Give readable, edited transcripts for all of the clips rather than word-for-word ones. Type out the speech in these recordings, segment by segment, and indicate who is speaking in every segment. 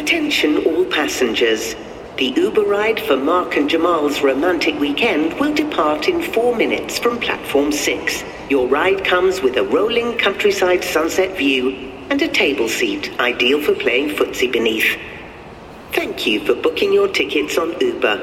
Speaker 1: Attention all passengers. The Uber ride for Mark and Jamal's romantic weekend will depart in 4 minutes from platform 6. Your ride comes with a rolling countryside sunset view and a table seat ideal for playing footsie beneath. Thank you for booking your tickets on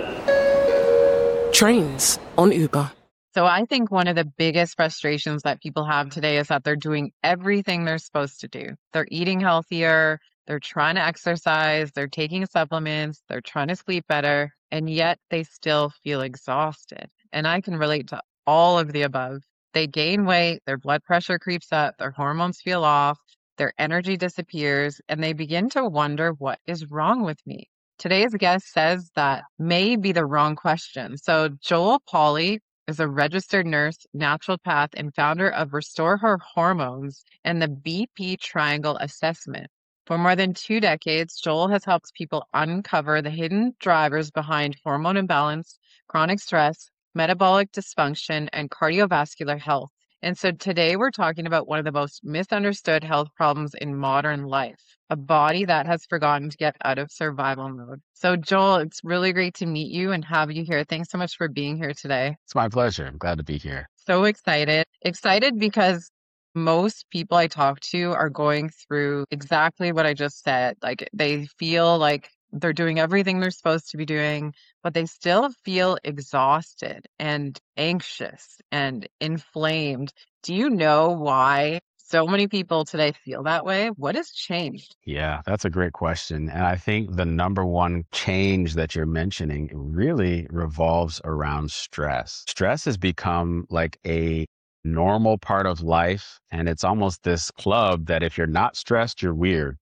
Speaker 1: Uber.
Speaker 2: Trains on Uber.
Speaker 3: So I think one of the biggest frustrations that people have today is that they're doing everything they're supposed to do. They're eating healthier, they're trying to exercise, they're taking supplements, they're trying to sleep better, and yet they still feel exhausted. And I can relate to all of the above. They gain weight, their blood pressure creeps up, their hormones feel off, their energy disappears, and they begin to wonder what is wrong with me. Today's guest says that may be the wrong question. So Joel Pauly is a registered nurse, naturopath, and founder of Restore Her Hormones and the BP Triangle Assessment. For more than 2 decades, Joel has helped people uncover the hidden drivers behind hormone imbalance, chronic stress, metabolic dysfunction, and cardiovascular health. And so today we're talking about one of the most misunderstood health problems in modern life, a body that has forgotten to get out of survival mode. So Joel, it's really great to meet you and have you here. Thanks so much for being here today.
Speaker 4: It's my pleasure. I'm glad to be here.
Speaker 3: So excited. Excited because most people I talk to are going through exactly what I just said. Like they feel like they're doing everything they're supposed to be doing, but they still feel exhausted and anxious and inflamed. Do you know why so many people today feel that way? What has changed?
Speaker 4: Yeah, that's a great question. And I think the number one change that you're mentioning really revolves around stress. Stress has become like a normal part of life, and it's almost this club that if you're not stressed, you're weird.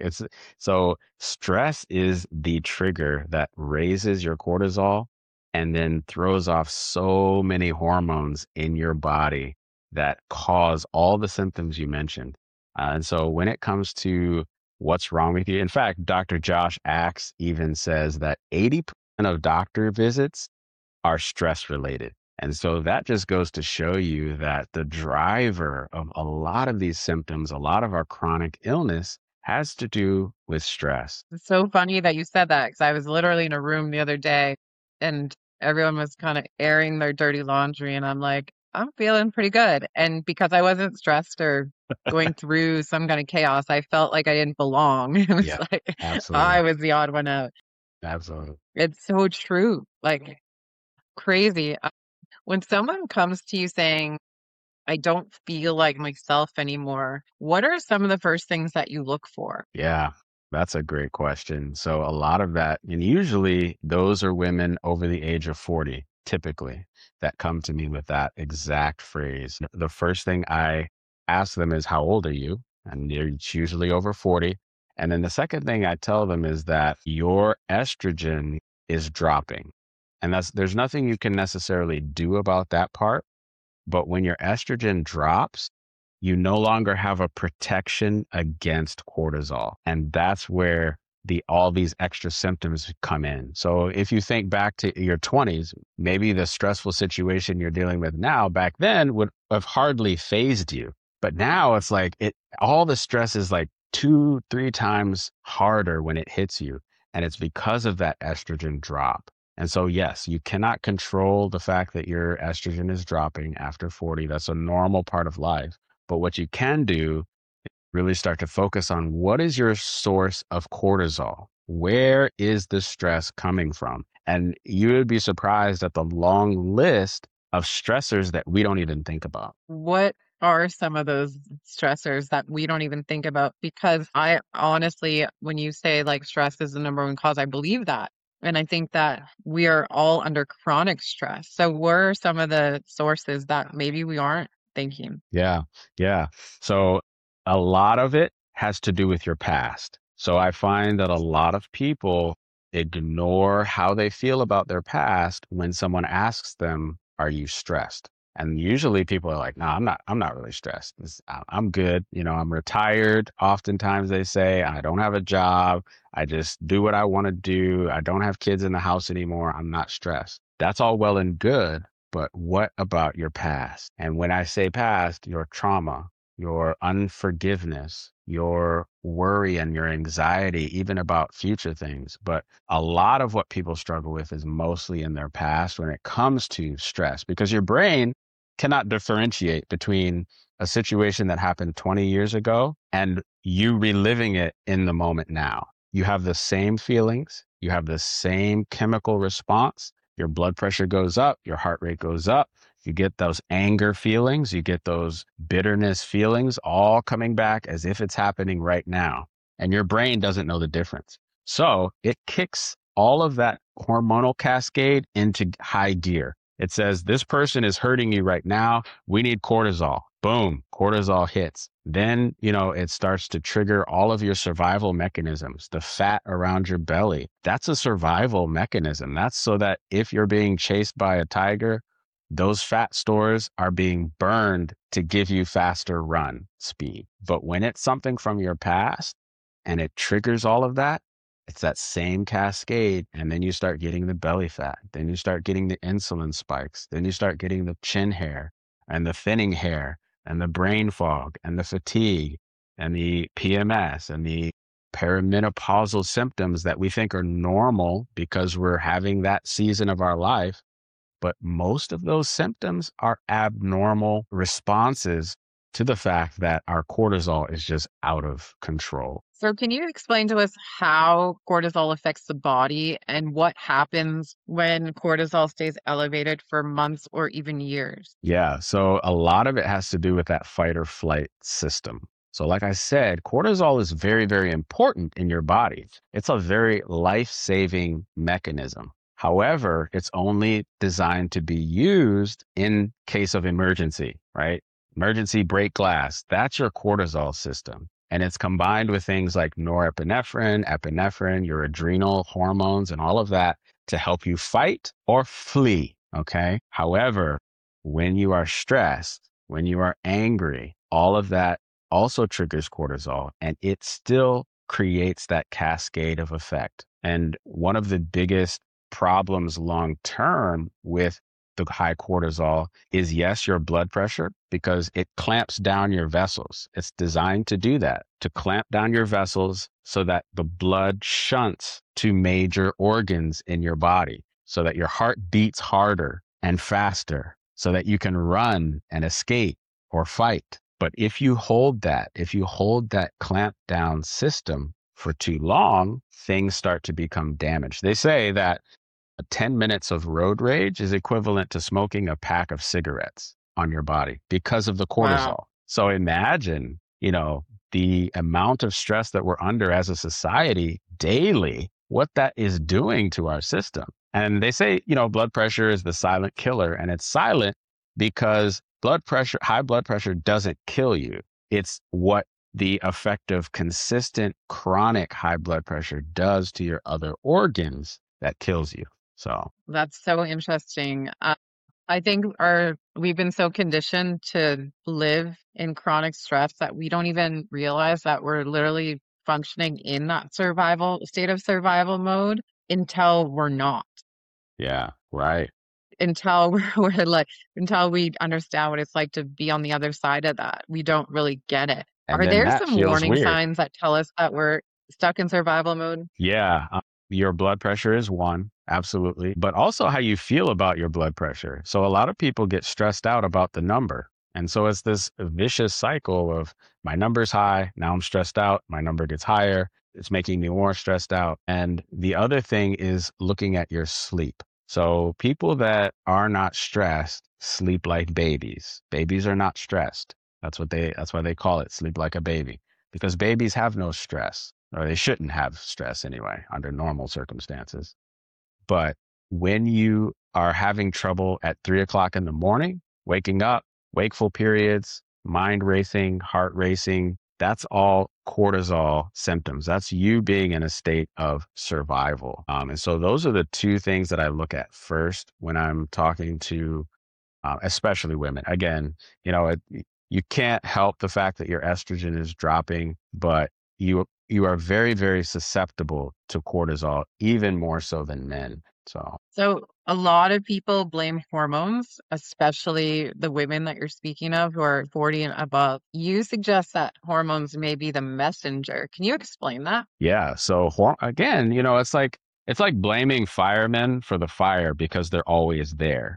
Speaker 4: So stress is the trigger that raises your cortisol and then throws off so many hormones in your body that cause all the symptoms you mentioned. And so when it comes to what's wrong with you, in fact, Dr. Josh Axe even says that 80% of doctor visits are stress related. And so that just goes to show you that the driver of a lot of these symptoms, a lot of our chronic illness has to do with stress.
Speaker 3: It's so funny that you said that because I was literally in a room the other day and everyone was kind of airing their dirty laundry. And I'm like, I'm feeling pretty good. And because I wasn't stressed or going through some kind of chaos, I felt like I didn't belong. It was like
Speaker 4: absolutely.
Speaker 3: I was the odd one out.
Speaker 4: Absolutely.
Speaker 3: It's so true. Like crazy. When someone comes to you saying, I don't feel like myself anymore, what are some of the first things that you look for?
Speaker 4: Yeah, that's a great question. So a lot of that, and usually those are women over the age of 40, typically, that come to me with that exact phrase. The first thing I ask them is, how old are you? And it's usually over 40. And then the second thing I tell them is that your estrogen is dropping. And there's nothing you can necessarily do about that part. But when your estrogen drops, you no longer have a protection against cortisol. And that's where all these extra symptoms come in. So if you think back to your 20s, maybe the stressful situation you're dealing with now back then would have hardly fazed you. But now it's like all the stress is like 2-3 times harder when it hits you. And it's because of that estrogen drop. And so, yes, you cannot control the fact that your estrogen is dropping after 40. That's a normal part of life. But what you can do is really start to focus on what is your source of cortisol? Where is the stress coming from? And you would be surprised at the long list of stressors that we don't even think about.
Speaker 3: What are some of those stressors that we don't even think about? Because I honestly, when you say like stress is the number one cause, I believe that. And I think that we are all under chronic stress. So what are some of the sources that maybe we aren't thinking?
Speaker 4: Yeah. So a lot of it has to do with your past. So I find that a lot of people ignore how they feel about their past when someone asks them, are you stressed? And usually people are like, no, I'm not really stressed. I'm good. I'm retired. Oftentimes they say, I don't have a job. I just do what I want to do. I don't have kids in the house anymore. I'm not stressed. That's all well and good. But what about your past? And when I say past, your trauma, your unforgiveness, your worry and your anxiety, even about future things. But a lot of what people struggle with is mostly in their past when it comes to stress, because your brain cannot differentiate between a situation that happened 20 years ago and you reliving it in the moment now. You have the same feelings, you have the same chemical response. Your blood pressure goes up, your heart rate goes up. You get those anger feelings, you get those bitterness feelings all coming back as if it's happening right now. And your brain doesn't know the difference. So it kicks all of that hormonal cascade into high gear. It says, this person is hurting you right now. We need cortisol. Boom, cortisol hits. Then, it starts to trigger all of your survival mechanisms, the fat around your belly. That's a survival mechanism. That's so that if you're being chased by a tiger, those fat stores are being burned to give you faster run speed. But when it's something from your past and it triggers all of that, it's that same cascade. And then you start getting the belly fat. Then you start getting the insulin spikes. Then you start getting the chin hair and the thinning hair and the brain fog and the fatigue and the PMS and the perimenopausal symptoms that we think are normal because we're having that season of our life. But most of those symptoms are abnormal responses to the fact that our cortisol is just out of control.
Speaker 3: So can you explain to us how cortisol affects the body and what happens when cortisol stays elevated for months or even years?
Speaker 4: Yeah, so a lot of it has to do with that fight or flight system. So like I said, cortisol is very, very important in your body. It's a very life-saving mechanism. However, it's only designed to be used in case of emergency, right? Emergency break glass, that's your cortisol system. And it's combined with things like norepinephrine, epinephrine, your adrenal hormones, and all of that to help you fight or flee, okay? However, when you are stressed, when you are angry, all of that also triggers cortisol, and it still creates that cascade of effect. And one of the biggest problems long term with the high cortisol is, yes, your blood pressure, because it clamps down your vessels. It's designed to do that, to clamp down your vessels so that the blood shunts to major organs in your body, so that your heart beats harder and faster, so that you can run and escape or fight. But if you hold that clamp down system for too long, things start to become damaged. They say that 10 minutes of road rage is equivalent to smoking a pack of cigarettes on your body because of the cortisol.
Speaker 3: Wow.
Speaker 4: So imagine, the amount of stress that we're under as a society daily, what that is doing to our system. And they say, blood pressure is the silent killer, and it's silent because high blood pressure doesn't kill you. It's what the effect of consistent chronic high blood pressure does to your other organs that kills you. So
Speaker 3: That's so interesting. I think we've been so conditioned to live in chronic stress that we don't even realize that we're literally functioning in that state of survival mode until we're not.
Speaker 4: yeah, right.
Speaker 3: Until until we understand what it's like to be on the other side of that. We don't really get it.
Speaker 4: And
Speaker 3: Are
Speaker 4: then
Speaker 3: there
Speaker 4: that
Speaker 3: some
Speaker 4: feels
Speaker 3: warning
Speaker 4: weird.
Speaker 3: signs that tell us that we're stuck in survival mode?
Speaker 4: Yeah. Your blood pressure is one, absolutely, but also how you feel about your blood pressure. So a lot of people get stressed out about the number. And so it's this vicious cycle of my number's high, now I'm stressed out, my number gets higher, it's making me more stressed out. And the other thing is looking at your sleep. So people that are not stressed sleep like babies. Babies are not stressed. That's why they call it sleep like a baby, because babies have no stress, or they shouldn't have stress anyway under normal circumstances. But when you are having trouble at 3 o'clock in the morning, waking up, wakeful periods, mind racing, heart racing, that's all cortisol symptoms. That's you being in a state of survival. And so those are the two things that I look at first when I'm talking to especially women. Again, you can't help the fact that your estrogen is dropping, but you are very, very susceptible to cortisol, even more so than men.
Speaker 3: So a lot of people blame hormones, especially the women that you're speaking of who are 40 and above. You suggest that hormones may be the messenger. Can you explain that?
Speaker 4: Yeah. So again, it's like blaming firemen for the fire because they're always there.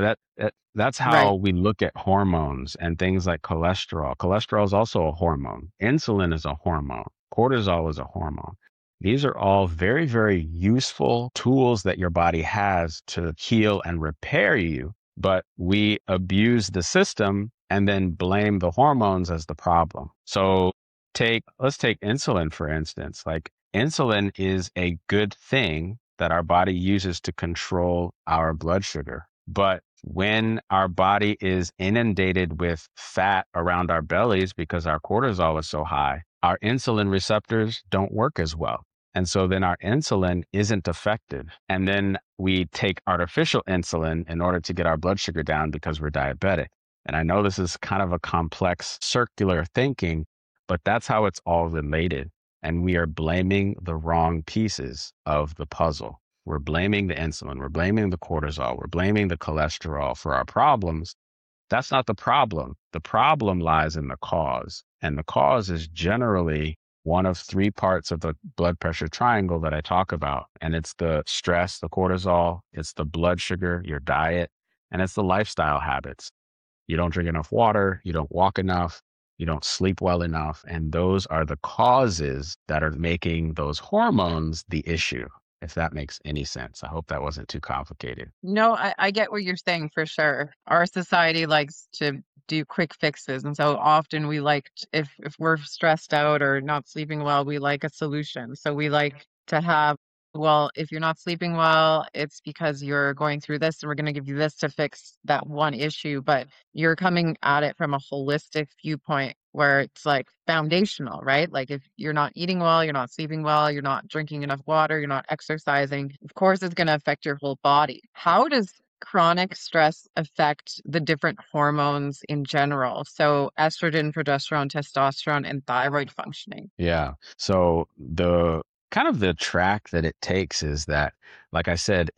Speaker 4: That's how
Speaker 3: Right.
Speaker 4: we look at hormones and things like cholesterol. Cholesterol is also a hormone. Insulin is a hormone. Cortisol is a hormone. These are all very, very useful tools that your body has to heal and repair you. But we abuse the system and then blame the hormones as the problem. So let's take insulin, for instance. Like, insulin is a good thing that our body uses to control our blood sugar. But when our body is inundated with fat around our bellies because our cortisol is so high, our insulin receptors don't work as well. And so then our insulin isn't effective. And then we take artificial insulin in order to get our blood sugar down because we're diabetic. And I know this is kind of a complex circular thinking, but that's how it's all related. And we are blaming the wrong pieces of the puzzle. We're blaming the insulin, we're blaming the cortisol, we're blaming the cholesterol for our problems. That's not the problem. The problem lies in the cause. And the cause is generally one of three parts of the blood pressure triangle that I talk about. And it's the stress, the cortisol, it's the blood sugar, your diet, and it's the lifestyle habits. You don't drink enough water, you don't walk enough, you don't sleep well enough. And those are the causes that are making those hormones the issue, if that makes any sense. I hope that wasn't too complicated.
Speaker 3: No, I get what you're saying for sure. Our society likes to do quick fixes. And so often we like, if we're stressed out or not sleeping well, we like a solution. So we like to have, well, if you're not sleeping well, it's because you're going through this and we're going to give you this to fix that one issue. But you're coming at it from a holistic viewpoint where it's like foundational, right? Like if you're not eating well, you're not sleeping well, you're not drinking enough water, you're not exercising, of course it's going to affect your whole body. How does chronic stress affect the different hormones in general? So estrogen, progesterone, testosterone, and thyroid functioning.
Speaker 4: Yeah. So the kind of the track that it takes is that, like I said,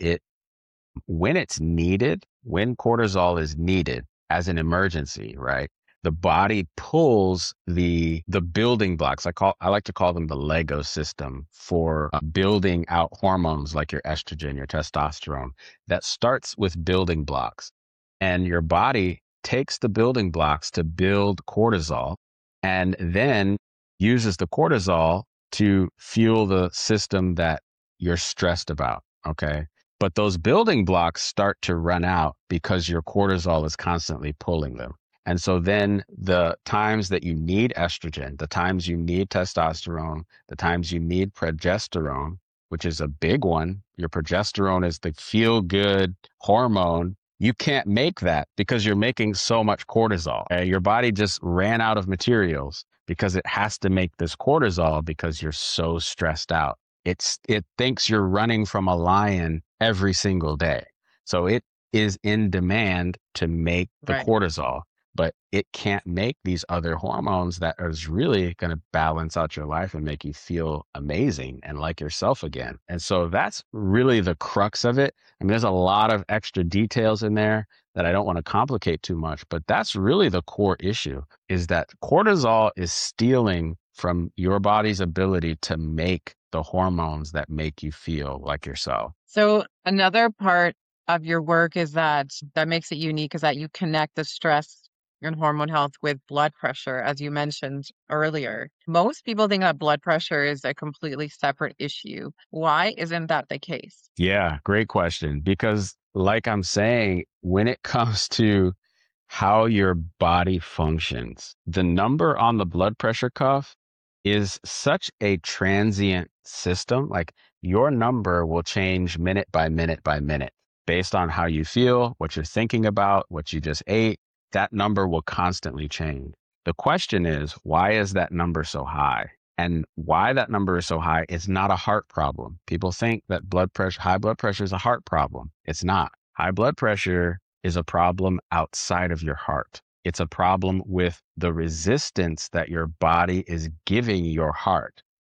Speaker 4: when it's needed, when cortisol is needed as an emergency, right? The body pulls the building blocks. I like to call them the Lego system for building out hormones like your estrogen, your testosterone. That starts with building blocks, and your body takes the building blocks to build cortisol, and then uses the cortisol to fuel the system that you're stressed about. Okay. But those building blocks start to run out because your cortisol is constantly pulling them. And so then the times that you need estrogen, the times you need testosterone, the times you need progesterone, which is a big one, your progesterone is the feel good hormone. You can't make that because you're making so much cortisol. Your body just ran out of materials because it has to make this cortisol because you're so stressed out. It thinks you're running from a lion every single day. So it is in demand to make the
Speaker 3: Right.
Speaker 4: cortisol, but it can't make these other hormones that is really going to balance out your life and make you feel amazing and like yourself again. And so that's really the crux of it. I mean, there's a lot of extra details in there that I don't want to complicate too much, but that's really the core issue, is that cortisol is stealing from your body's ability to make the hormones that make you feel like yourself.
Speaker 3: So another part of your work is that makes it unique is that you connect the stress and hormone health with blood pressure, as you mentioned earlier. Most people think that blood pressure is a completely separate issue. Why isn't that the case?
Speaker 4: Yeah, great question. Because like I'm saying, when it comes to how your body functions, the number on the blood pressure cuff is such a transient system. Like, your number will change minute by minute by minute based on how you feel, what you're thinking about, what you just ate. That number will constantly change. The question is, why is that number so high? And why that number is so high is not a heart problem. People think that high blood pressure is a heart problem. It's not. High blood pressure is a problem outside of your heart. It's a problem with the resistance that your body is giving your heart.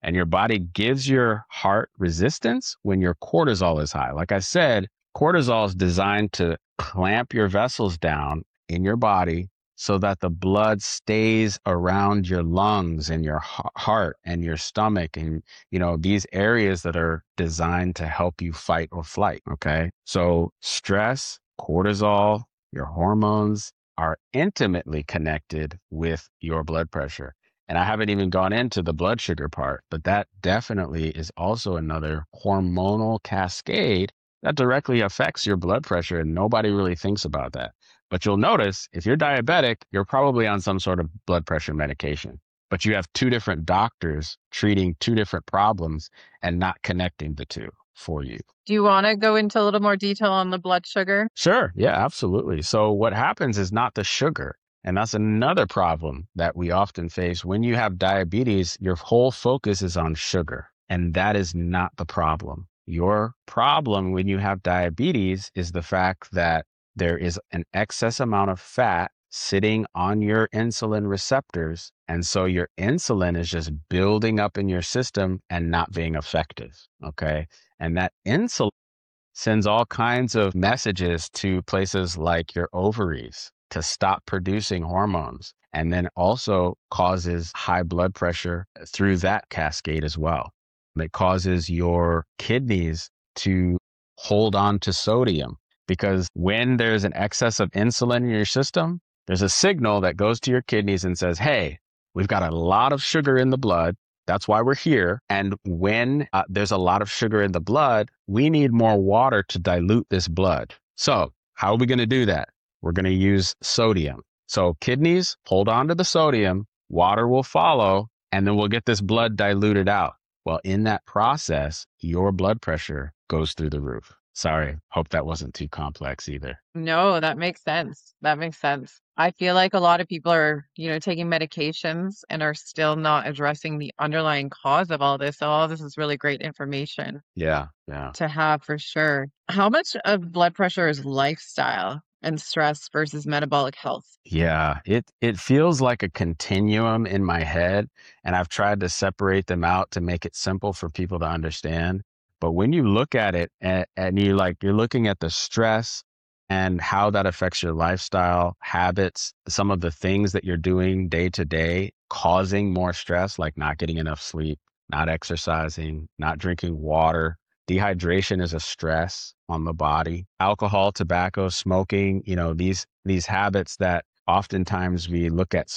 Speaker 4: And your body gives your heart resistance when your cortisol is high. Like I said, cortisol is designed to clamp your vessels down in your body so that the blood stays around your lungs and your heart and your stomach and, these areas that are designed to help you fight or flight. Okay. So stress, cortisol, your hormones are intimately connected with your blood pressure. And I haven't even gone into the blood sugar part, but that definitely is also another hormonal cascade that directly affects your blood pressure. And nobody really thinks about that. But you'll notice if you're diabetic, you're probably on some sort of blood pressure medication, but you have two different doctors treating two different problems and not connecting the two for you.
Speaker 3: Do you want to go into a little more detail on the blood sugar?
Speaker 4: Sure. Yeah, absolutely. So what happens is not the sugar. And that's another problem that we often face. When you have diabetes, your whole focus is on sugar, and that is not the problem. Your problem when you have diabetes is the fact that there is an excess amount of fat sitting on your insulin receptors. And so your insulin is just building up in your system and not being effective. Okay. And that insulin sends all kinds of messages to places like your ovaries to stop producing hormones, and then also causes high blood pressure through that cascade as well. It causes your kidneys to hold on to sodium, because when there's an excess of insulin in your system, there's a signal that goes to your kidneys and says, hey, we've got a lot of sugar in the blood. That's why we're here. And when there's a lot of sugar in the blood, we need more water to dilute this blood. So how are we going to do that? We're going to use sodium. So kidneys hold on to the sodium, water will follow, and then we'll get this blood diluted out. Well, in that process, your blood pressure goes through the roof. Sorry, hope that wasn't too complex either.
Speaker 3: No, that makes sense. That makes sense. I feel like a lot of people are, taking medications and are still not addressing the underlying cause of all this. So all this is really great information.
Speaker 4: Yeah.
Speaker 3: To have for sure. How much of blood pressure is lifestyle and stress versus metabolic health?
Speaker 4: Yeah, it feels like a continuum in my head, and I've tried to separate them out to make it simple for people to understand. But when you look at it and you're looking at the stress and how that affects your lifestyle, habits, some of the things that you're doing day to day, causing more stress, like not getting enough sleep, not exercising, not drinking water. Dehydration is a stress on the body. Alcohol, tobacco, smoking, these habits that oftentimes we look at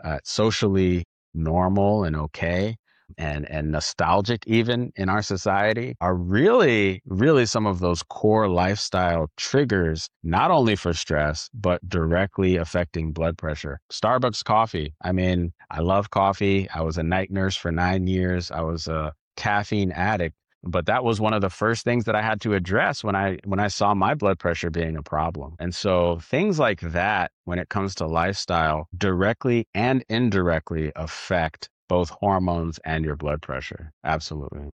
Speaker 4: socially normal and okay and nostalgic even in our society are really, really some of those core lifestyle triggers, not only for stress, but directly affecting blood pressure. Starbucks coffee. I mean, I love coffee. I was a night nurse for 9 years. I was a caffeine addict. But that was one of the first things that I had to address when I saw my blood pressure being a problem. And so things like that, when it comes to lifestyle, directly and indirectly affect both hormones and your blood pressure. Absolutely.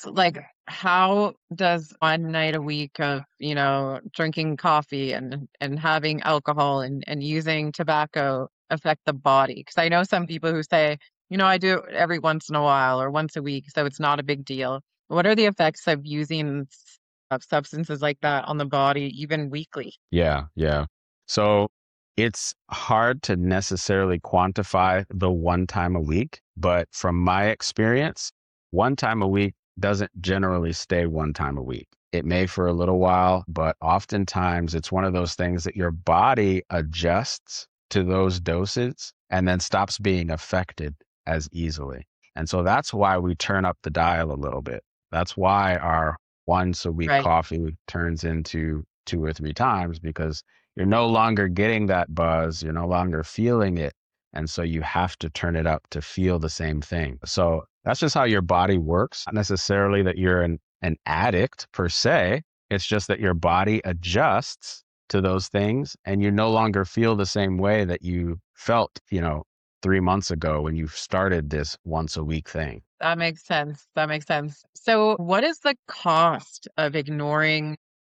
Speaker 3: How does 1 night a week of, drinking coffee and having alcohol and using tobacco affect the body? Because I know some people who say, I do it every once in a while or once a week, so it's not a big deal. What are the effects of using substances like that on the body, even weekly?
Speaker 4: Yeah. So it's hard to necessarily quantify the 1 time a week, but from my experience, 1 time a week doesn't generally stay 1 time a week. It may for a little while, but oftentimes it's one of those things that your body adjusts to those doses and then stops being affected as easily. And so that's why we turn up the dial a little bit. That's why our once a week coffee turns into 2 or 3 times, because you're no longer getting that buzz. You're no longer feeling it. And so you have to turn it up to feel the same thing. So that's just how your body works. Not necessarily that you're an addict per se. It's just that your body adjusts to those things and you no longer feel the same way that you felt, 3 months ago when you started this once a week thing.
Speaker 3: That makes sense. So what is the cost of ignoring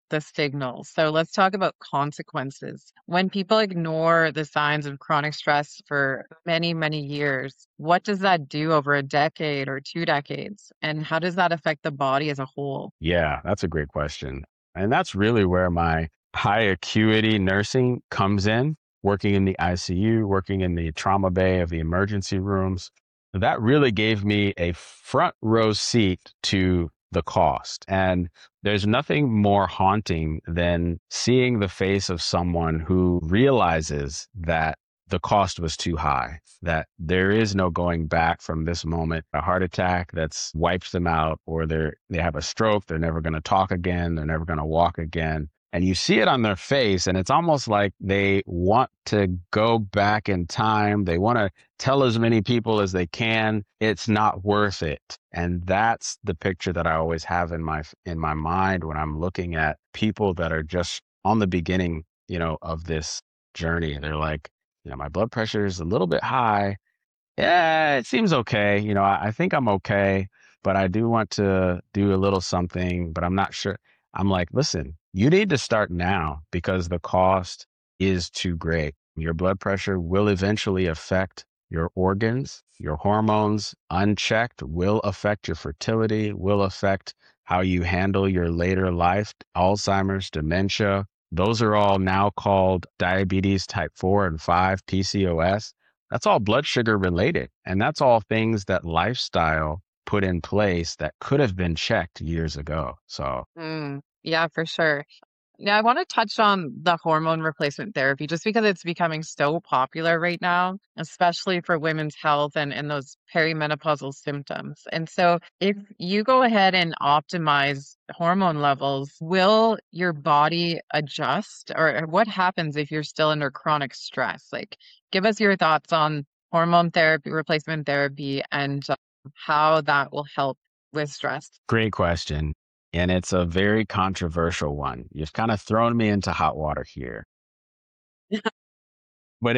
Speaker 3: the signals. So let's talk about consequences. When people ignore the signs of chronic stress for many, many years, what does that do over a decade or 2 decades? And how does that affect the body as a whole?
Speaker 4: Yeah, that's a great question. And that's really where my high acuity nursing comes in, working in the ICU, working in the trauma bay of the emergency rooms. That really gave me a front row seat to the cost. And there's nothing more haunting than seeing the face of someone who realizes that the cost was too high, that there is no going back from this moment. A heart attack that's wipes them out, or they have a stroke, they're never going to talk again, they're never going to walk again. And you see it on their face, and it's almost like they want to go back in time. They want to tell as many people as they can it's not worth it. And that's the picture that I always have in my mind when I'm looking at people that are just on the beginning, of this journey. They're like, my blood pressure is a little bit high. Yeah, it seems okay. I think I'm okay, but I do want to do a little something, but I'm not sure. I'm like, listen, you need to start now because the cost is too great. Your blood pressure will eventually affect your organs, your hormones unchecked will affect your fertility, will affect how you handle your later life, Alzheimer's, dementia. Those are all now called diabetes type 4 and 5, PCOS. That's all blood sugar related. And that's all things that lifestyle put in place that could have been checked years ago. So,
Speaker 3: Yeah, for sure. Now, I want to touch on the hormone replacement therapy just because it's becoming so popular right now, especially for women's health and those perimenopausal symptoms. And so, if you go ahead and optimize hormone levels, will your body adjust? Or what happens if you're still under chronic stress? Like, give us your thoughts on hormone therapy, replacement therapy, and how that will help with stress.
Speaker 4: great question. And it's a very controversial one. You've kind of thrown me into hot water here. But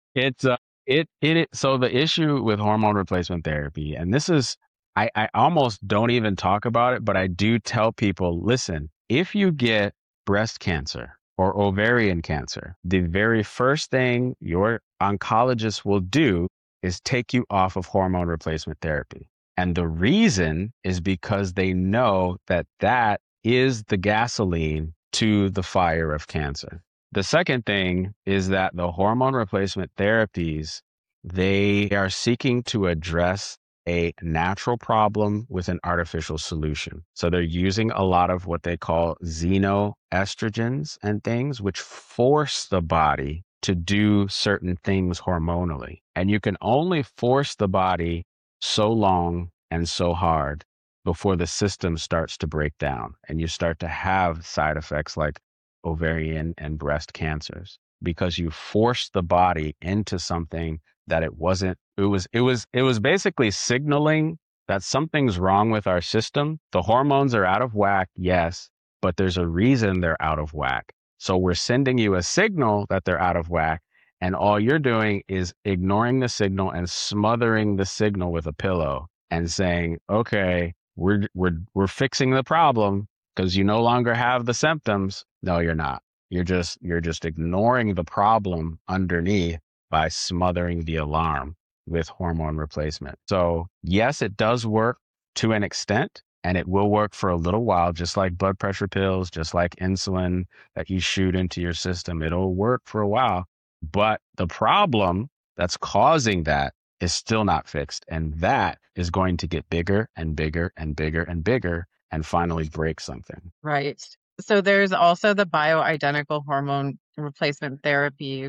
Speaker 4: so the issue with hormone replacement therapy, and this is, I almost don't even talk about it, but I do tell people, listen, if you get breast cancer or ovarian cancer, the very first thing your oncologist will do is take you off of hormone replacement therapy. And the reason is because they know that that is the gasoline to the fire of cancer. The second thing is that the hormone replacement therapies, they are seeking to address a natural problem with an artificial solution. So they're using a lot of what they call xenoestrogens and things, which force the body to do certain things hormonally. And you can only force the body so long and so hard before the system starts to break down and you start to have side effects like ovarian and breast cancers because you forced the body into something that it wasn't. It was basically signaling that something's wrong with our system. The hormones are out of whack, yes, but there's a reason they're out of whack. So we're sending you a signal that they're out of whack, and all you're doing is ignoring the signal and smothering the signal with a pillow and saying, okay, we're fixing the problem because you no longer have the symptoms. No, you're not. You're just ignoring the problem underneath by smothering the alarm with hormone replacement. So yes, it does work to an extent, and it will work for a little while, just like blood pressure pills, just like insulin that you shoot into your system. It'll work for a while, but the problem that's causing that is still not fixed. And that is going to get bigger and bigger and bigger and bigger and finally break something.
Speaker 3: Right. So there's also the bioidentical hormone replacement therapy.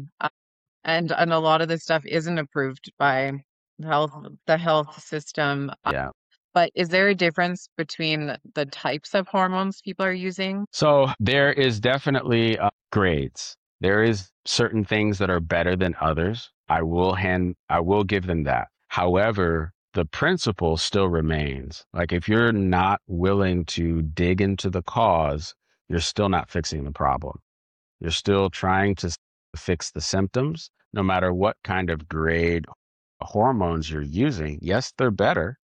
Speaker 3: And a lot of this stuff isn't approved by the health system.
Speaker 4: Yeah.
Speaker 3: But is there a difference between the types of hormones people are using?
Speaker 4: So there is definitely grades. There is certain things that are better than others. I will give them that. However, the principle still remains. Like if you're not willing to dig into the cause, you're still not fixing the problem. You're still trying to fix the symptoms, no matter what kind of grade hormones you're using. Yes, they're better.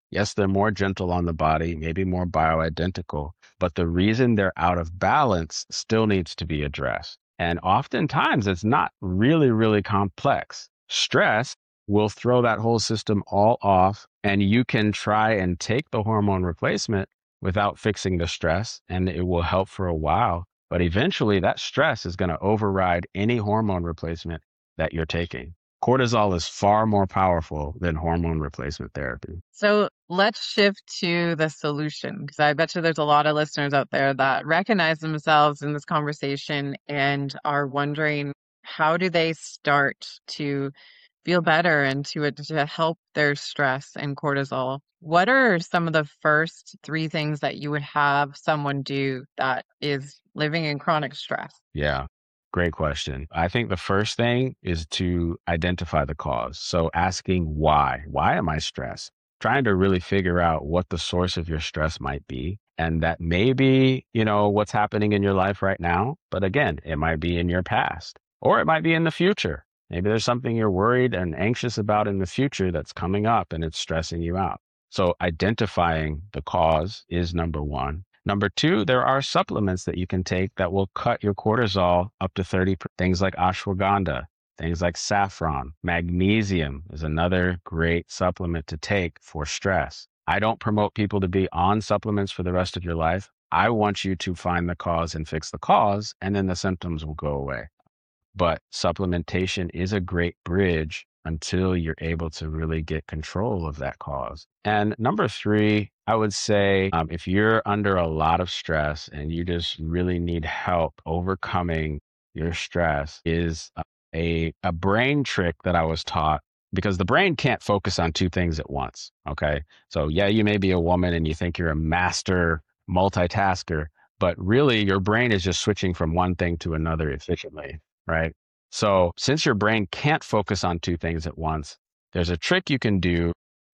Speaker 4: Yes, they're more gentle on the body, maybe more bioidentical, but the reason they're out of balance still needs to be addressed. And oftentimes it's not really, really complex. Stress will throw that whole system all off, and you can try and take the hormone replacement without fixing the stress, and it will help for a while. But eventually, that stress is going to override any hormone replacement that you're taking. Cortisol is far more powerful than hormone replacement therapy.
Speaker 3: So let's shift to the solution, because I bet you there's a lot of listeners out there that recognize themselves in this conversation and are wondering, how do they start to feel better and to help their stress and cortisol? What are some of the first three things that you would have someone do that is living in chronic stress?
Speaker 4: Yeah, great question. I think the first thing is to identify the cause. So asking why. Why am I stressed? Trying to really figure out what the source of your stress might be. And that may be, what's happening in your life right now. But again, it might be in your past, or it might be in the future. Maybe there's something you're worried and anxious about in the future that's coming up and it's stressing you out. So identifying the cause is number one. Number two, there are supplements that you can take that will cut your cortisol up to 30. Things like ashwagandha, things like saffron. Magnesium is another great supplement to take for stress. I don't promote people to be on supplements for the rest of your life. I want you to find the cause and fix the cause, and then the symptoms will go away. But supplementation is a great bridge until you're able to really get control of that cause. And number three, I would say if you're under a lot of stress and you just really need help overcoming your stress, is a brain trick that I was taught, because the brain can't focus on two things at once. Okay. So yeah, you may be a woman and you think you're a master multitasker, but really your brain is just switching from one thing to another efficiently. Right. So since your brain can't focus on two things at once, there's a trick you can do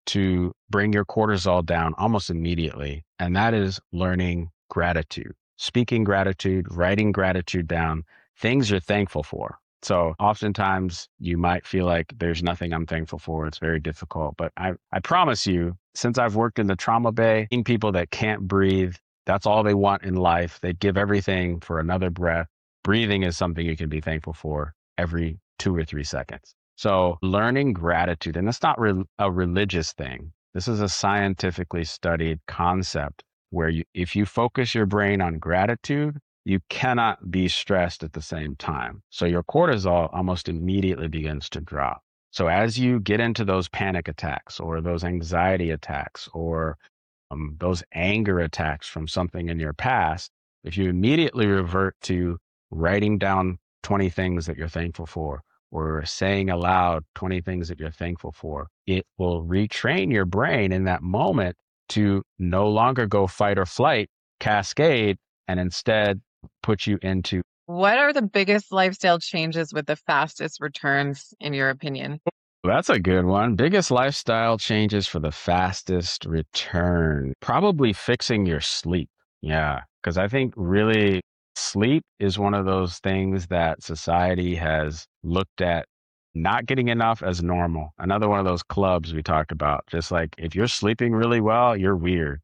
Speaker 4: to bring your cortisol down almost immediately. And that is learning gratitude, speaking gratitude, writing gratitude down, things you're thankful for. So oftentimes you might feel like there's nothing I'm thankful for. It's very difficult. But I promise you, since I've worked in the trauma bay, seeing people that can't breathe, that's all they want in life. They give everything for another breath. Breathing is something you can be thankful for every 2 or 3 seconds. So learning gratitude, and that's not a religious thing. This is a scientifically studied concept where if you focus your brain on gratitude, you cannot be stressed at the same time. So your cortisol almost immediately begins to drop. So as you get into those panic attacks or those anxiety attacks or those anger attacks from something in your past, if you immediately revert to writing down 20 things that you're thankful for, or saying aloud 20 things that you're thankful for, it will retrain your brain in that moment to no longer go fight or flight cascade and instead put you into.
Speaker 3: What are the biggest lifestyle changes with the fastest returns, in your opinion?
Speaker 4: That's a good one. Biggest lifestyle changes for the fastest return. Probably fixing your sleep. Yeah. Because I think really sleep is one of those things that society has looked at not getting enough as normal. Another one of those clubs we talked about, just like if you're sleeping really well, you're weird.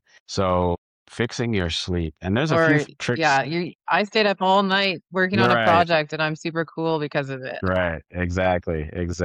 Speaker 4: So fixing your sleep. And there's a few tricks.
Speaker 3: Yeah, I stayed up all night working on a project and I'm super cool because of it.
Speaker 4: Right. Exactly.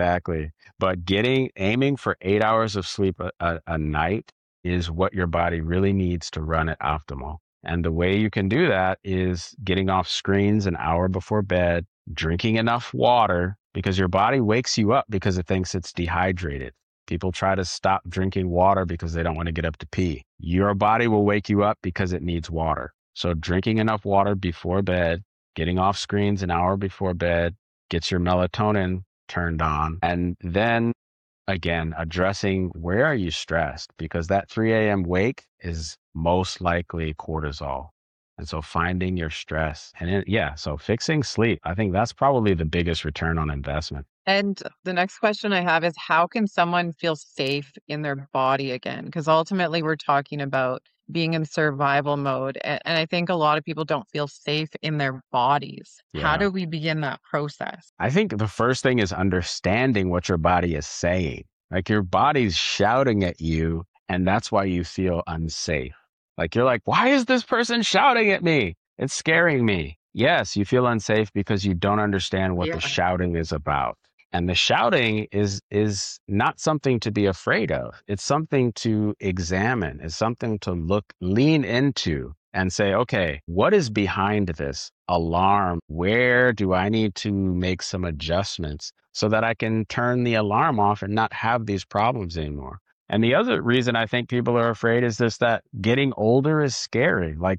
Speaker 4: But aiming for 8 hours of sleep a night is what your body really needs to run at optimal. And the way you can do that is getting off screens an hour before bed, drinking enough water, because your body wakes you up because it thinks it's dehydrated. People try to stop drinking water because they don't want to get up to pee. Your body will wake you up because it needs water. So drinking enough water before bed, getting off screens an hour before bed, gets your melatonin turned on. And then again, addressing where are you stressed, because that 3 a.m. wake is most likely cortisol. And so finding your stress so fixing sleep, I think that's probably the biggest return on investment.
Speaker 3: And the next question I have is, how can someone feel safe in their body again? Because ultimately we're talking about being in survival mode. And I think a lot of people don't feel safe in their bodies. Yeah. How do we begin that process?
Speaker 4: I think the first thing is understanding what your body is saying. Like your body's shouting at you And that's why you feel unsafe. Like you're like, why is this person shouting at me? It's scaring me. Yes, you feel unsafe because you don't understand what the
Speaker 3: Yeah.
Speaker 4: shouting is about. And the shouting is not something to be afraid of. It's something to examine. It's something to lean into and say, okay, what is behind this alarm? Where do I need to make some adjustments so that I can turn the alarm off and not have these problems anymore? And the other reason I think people are afraid is just that getting older is scary. Like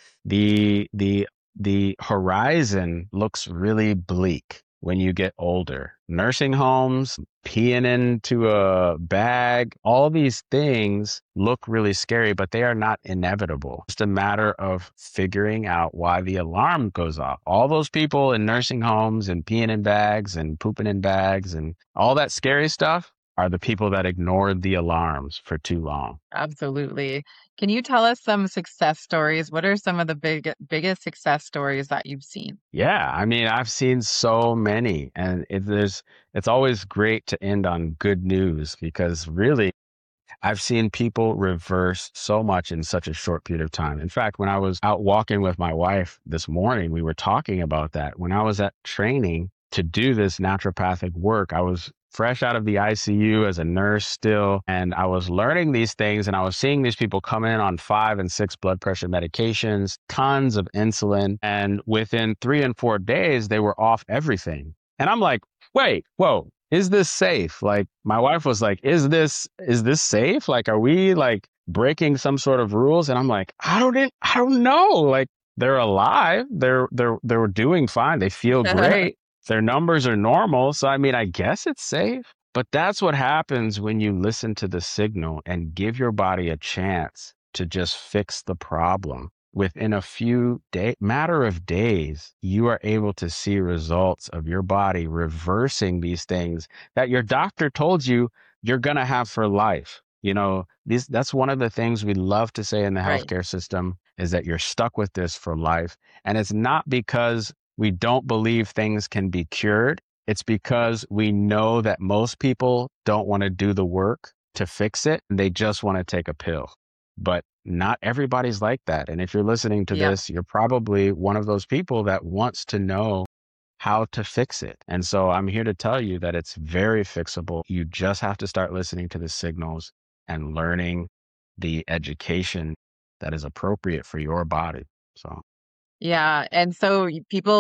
Speaker 4: the horizon looks really bleak when you get older. Nursing homes, peeing into a bag, all these things look really scary, but they are not inevitable. It's a matter of figuring out why the alarm goes off. All those people in nursing homes and peeing in bags and pooping in bags and all that scary stuff are the people that ignored the alarms for too long.
Speaker 3: Absolutely. Can you tell us some success stories? What are some of the biggest success stories that you've seen?
Speaker 4: Yeah, I mean, I've seen so many, and it's always great to end on good news because really I've seen people reverse so much in such a short period of time. In fact, when I was out walking with my wife this morning, we were talking about that. When I was at training to do this naturopathic work, I was fresh out of the ICU as a nurse still, and I was learning these things, and I was seeing these people come in on 5 and 6 blood pressure medications, tons of insulin, and within 3 and 4 days, they were off everything. And I'm like, wait, whoa, is this safe? Like my wife was like, is this safe? Like, are we like breaking some sort of rules? And I'm like, I don't know. Like they're alive. They're doing fine. They feel great. Their numbers are normal. So, I mean, I guess it's safe. But that's what happens when you listen to the signal and give your body a chance to just fix the problem. Within a matter of days, you are able to see results of your body reversing these things that your doctor told you you're going to have for life. You know, that's one of the things we love to say in the
Speaker 3: Right.
Speaker 4: healthcare system is that you're stuck with this for life. And it's not because we don't believe things can be cured. It's because we know that most people don't want to do the work to fix it. They just want to take a pill. But not everybody's like that. And if you're listening to
Speaker 3: Yeah.
Speaker 4: this, you're probably one of those people that wants to know how to fix it. And so I'm here to tell you that it's very fixable. You just have to start listening to the signals and learning the education that is appropriate for your body. So
Speaker 3: Yeah. And so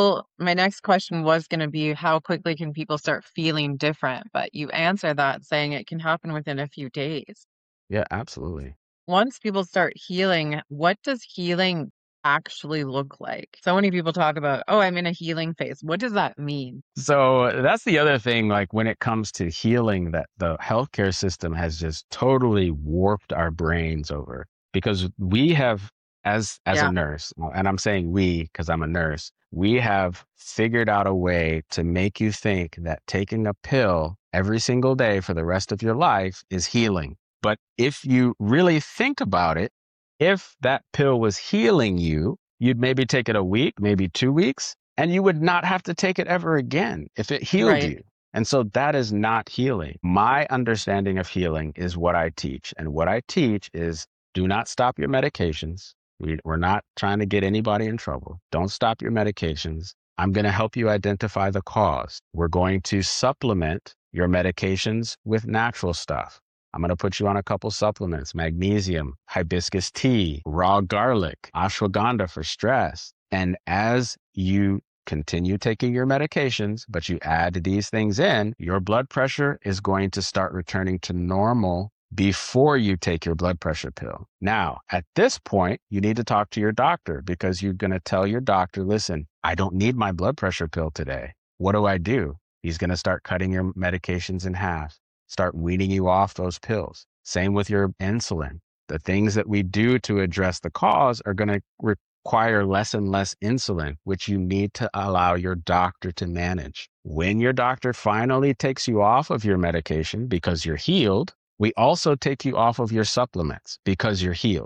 Speaker 3: my next question was going to be how quickly can people start feeling different? But you answer that saying it can happen within a few days.
Speaker 4: yeah, absolutely.
Speaker 3: Once people start healing, what does healing actually look like? So many people talk about, oh, I'm in a healing phase. What does that mean?
Speaker 4: So that's the other thing, like when it comes to healing, that the healthcare system has just totally warped our brains over because we have, as a
Speaker 3: Yeah.
Speaker 4: nurse, and I'm saying we because I'm a nurse, we have figured out a way to make you think that taking a pill every single day for the rest of your life is healing. But if you really think about it, if that pill was healing you, you'd maybe take it a week, maybe 2 weeks, and you would not have to take it ever again if it healed
Speaker 3: Right.
Speaker 4: you. And so that is not healing. My understanding of healing is what I teach. And what I teach is do not stop your medications. We're not trying to get anybody in trouble. Don't stop your medications. I'm going to help you identify the cause. We're going to supplement your medications with natural stuff. I'm going to put you on a couple supplements, magnesium, hibiscus tea, raw garlic, ashwagandha for stress. And as you continue taking your medications, but you add these things in, your blood pressure is going to start returning to normal before you take your blood pressure pill. Now, at this point, you need to talk to your doctor because you're going to tell your doctor, listen, I don't need my blood pressure pill today. What do I do? He's going to start cutting your medications in half, start weaning you off those pills. Same with your insulin. The things that we do to address the cause are going to require less and less insulin, which you need to allow your doctor to manage. When your doctor finally takes you off of your medication because you're healed, we also take you off of your supplements because you're healed.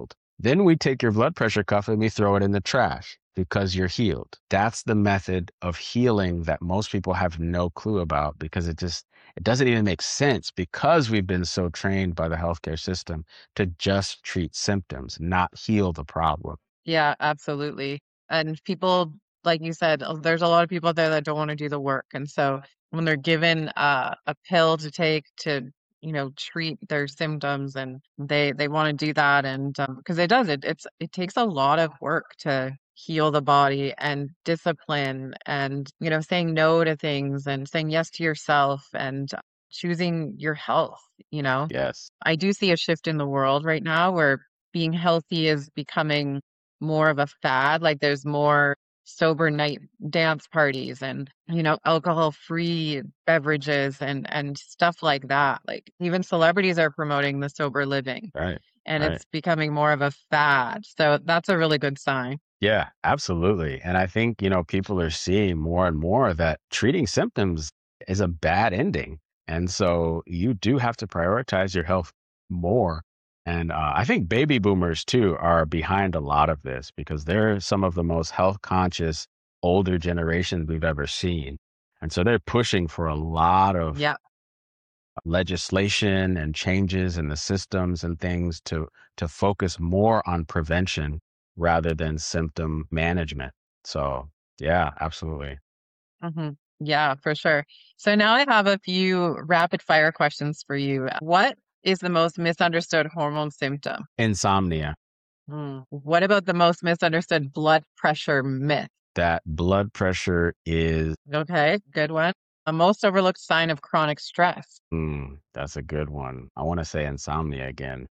Speaker 4: Then we take your blood pressure cuff and we throw it in the trash because you're healed. That's the method of healing that most people have no clue about because it doesn't even make sense because we've been so trained by the healthcare system to just treat symptoms, not heal the problem.
Speaker 3: Yeah, absolutely. And people, like you said, there's a lot of people out there that don't want to do the work. And so when they're given a pill to take to, treat their symptoms, and they want to do that, and because it takes a lot of work to heal the body and discipline, and saying no to things and saying yes to yourself and choosing your health.
Speaker 4: Yes.
Speaker 3: I do see a shift in the world right now where being healthy is becoming more of a fad. Like there's more sober night dance parties and, alcohol-free beverages and stuff like that. Like even celebrities are promoting the sober living,
Speaker 4: Right.
Speaker 3: and
Speaker 4: Right.
Speaker 3: it's becoming more of a fad. So that's a really good sign.
Speaker 4: Yeah, absolutely. And I think, people are seeing more and more that treating symptoms is a bad ending. And so you do have to prioritize your health more. And I think baby boomers too are behind a lot of this because they're some of the most health conscious older generations we've ever seen. And so they're pushing for a lot of
Speaker 3: Yeah.
Speaker 4: legislation and changes in the systems and things to focus more on prevention rather than symptom management. So, yeah, absolutely.
Speaker 3: hmm Yeah, for sure. So now I have a few rapid fire questions for you. What is the most misunderstood hormone symptom?
Speaker 4: Insomnia,
Speaker 3: What about the most misunderstood blood pressure myth?
Speaker 4: that blood pressure is,
Speaker 3: Okay, good one. A most overlooked sign of chronic stress.
Speaker 4: that's a good one. I want to say insomnia again.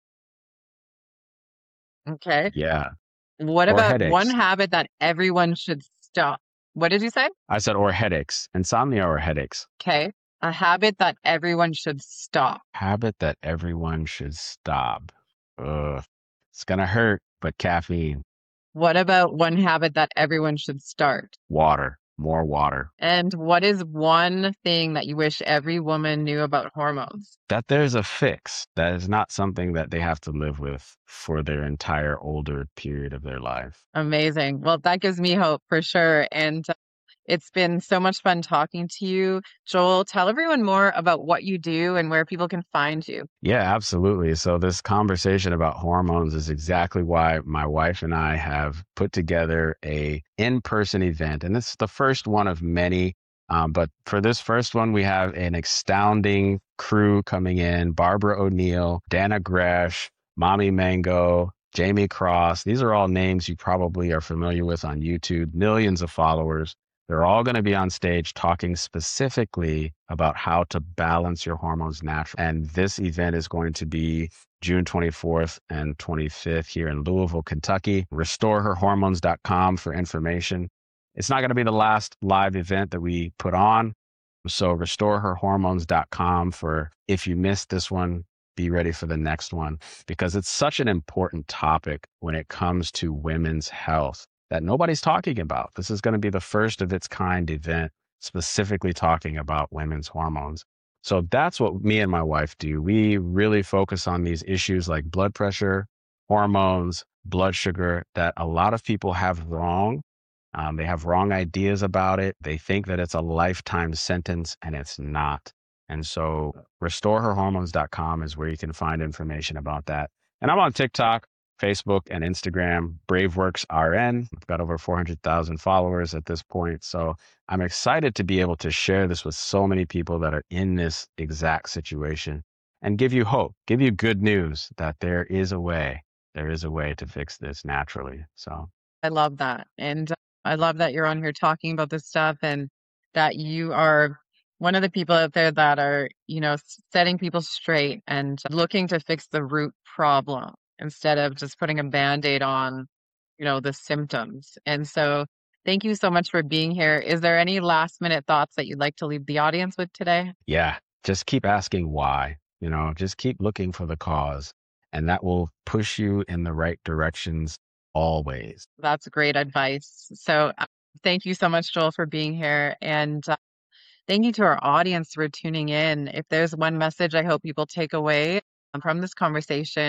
Speaker 3: Okay.
Speaker 4: Yeah.
Speaker 3: What
Speaker 4: Or
Speaker 3: about one
Speaker 4: headaches.
Speaker 3: habit that everyone should stop? What did you say?
Speaker 4: I said, or headaches, insomnia or headaches.
Speaker 3: Okay. A habit that everyone should stop.
Speaker 4: Habit that everyone should stop. Ugh, it's going to hurt, but caffeine,
Speaker 3: What about one habit that everyone should start?
Speaker 4: water, more water.
Speaker 3: And what is one thing that you wish every woman knew about hormones?
Speaker 4: That there's a fix. That is not something that they have to live with for their entire older period of their life.
Speaker 3: Amazing. Well, that gives me hope for sure. And it's been so much fun talking to you. Joel, tell everyone more about what you do and where people can find you.
Speaker 4: Yeah, absolutely. So this conversation about hormones is exactly why my wife and I have put together a in-person event. And this is the first one of many. But for this first one, we have an astounding crew coming in: Barbara O'Neill, Dana Gresh, Mommy Mango, Jamie Cross. These are all names you probably are familiar with on YouTube, millions of followers. They're all going to be on stage talking specifically about how to balance your hormones naturally. And this event is going to be June 24th and 25th here in Louisville, Kentucky. RestoreHerHormones.com for information. It's not going to be the last live event that we put on. So RestoreHerHormones.com for if you missed this one, be ready for the next one, because it's such an important topic when it comes to women's health that nobody's talking about. This is going to be the first of its kind event specifically talking about women's hormones. So that's what me and my wife do. We really focus on these issues like blood pressure, hormones, blood sugar that a lot of people have wrong. They have wrong ideas about it. They think that it's a lifetime sentence, and it's not. And so restoreherhormones.com is where you can find information about that. And I'm on TikTok, Facebook, and Instagram, BraveWorksRN. I've got over 400,000 followers at this point. So I'm excited to be able to share this with so many people that are in this exact situation and give you hope, give you good news that there is a way. There is a way to fix this naturally. So
Speaker 3: I love that. And I love that you're on here talking about this stuff and that you are one of the people out there that are, setting people straight and looking to fix the root problem instead of just putting a Band-Aid on, the symptoms. And so thank you so much for being here. Is there any last minute thoughts that you'd like to leave the audience with today?
Speaker 4: yeah, just keep asking why, just keep looking for the cause, and that will push you in the right directions always.
Speaker 3: That's great advice. So thank you so much, Joel, for being here. And thank you to our audience for tuning in. If there's one message I hope people take away from this conversation,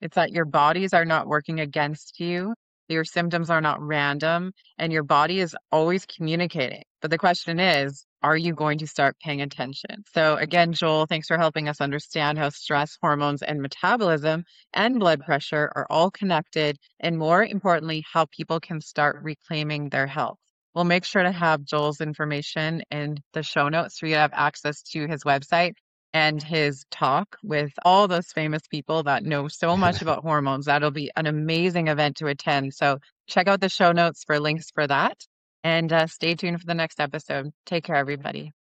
Speaker 3: It's that your bodies are not working against you. Your symptoms are not random, and your body is always communicating. But the question is, are you going to start paying attention? So again, Joel, thanks for helping us understand how stress, hormones, and metabolism and blood pressure are all connected, and more importantly, how people can start reclaiming their health. We'll make sure to have Joel's information in the show notes for you to have access to his website and his talk with all those famous people that know so much about hormones. That'll be an amazing event to attend. So check out the show notes for links for that, and stay tuned for the next episode. Take care, everybody.